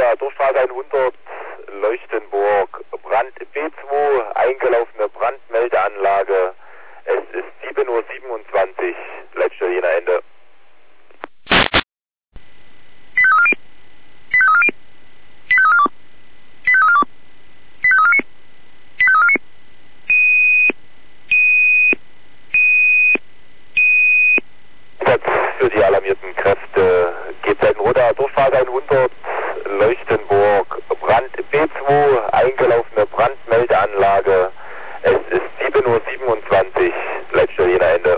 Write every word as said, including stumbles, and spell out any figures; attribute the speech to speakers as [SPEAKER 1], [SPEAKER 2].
[SPEAKER 1] Roda, Durchfahrt hundert, Leuchtenburg, Brand B zwei, eingelaufene Brandmeldeanlage. Es ist sieben Uhr siebenundzwanzig, Leitstelle Ende. Für die alarmierten Kräfte geht Roda, Durchfahrt hundert, Leuchtenburg, Brand B zwei, eingelaufene Brandmeldeanlage. Es ist sieben Uhr siebenundzwanzig, Leitstelle Ende.